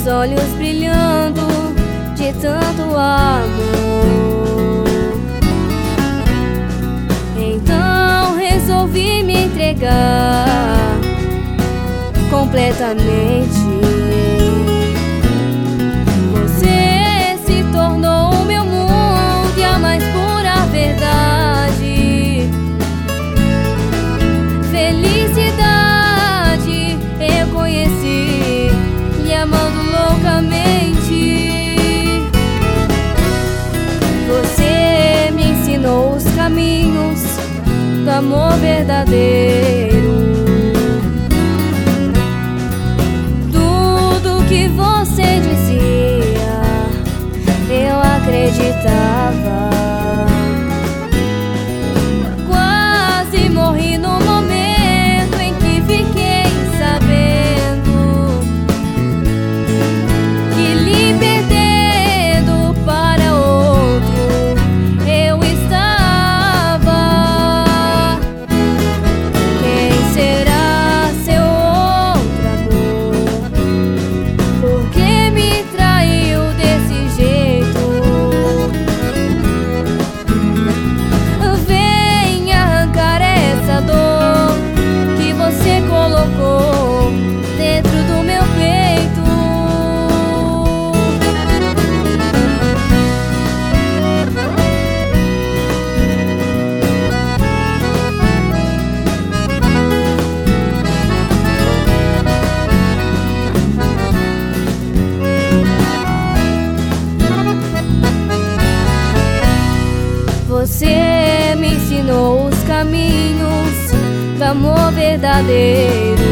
olhos brilhando de tanto amor. Então resolvi me entregar completamente. Você se tornou o meu mundo e a mais pura verdade. Felicidade eu conheci, lhe amando loucamente. Você me ensinou os caminhos do amor verdadeiro. Tudo que você dizia eu acreditava. Quase morri no momento em que fiquei sabendo que lhe perdendo para outro eu estava. Quem será seu outro amor? Por que me traiu desse jeito? Vem arrancar essa dor que você colocou dentro do meu peito. Você me ensinou os caminhos do amor verdadeiro.